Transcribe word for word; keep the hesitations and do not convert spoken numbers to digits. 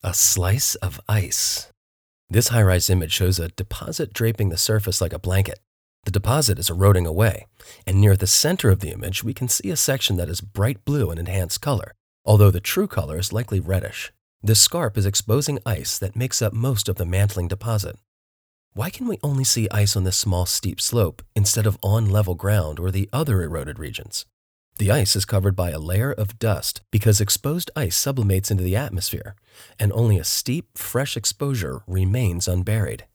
A slice of ice. This high-rise image shows a deposit draping the surface like a blanket. The deposit is eroding away, and near the center of the image, we can see a section that is bright blue and enhanced color, although the true color is likely reddish. This scarp is exposing ice that makes up most of the mantling deposit. Why can we only see ice on this small steep slope instead of on level ground or the other eroded regions? The ice is covered by a layer of dust because exposed ice sublimates into the atmosphere, and only a steep, fresh exposure remains unburied.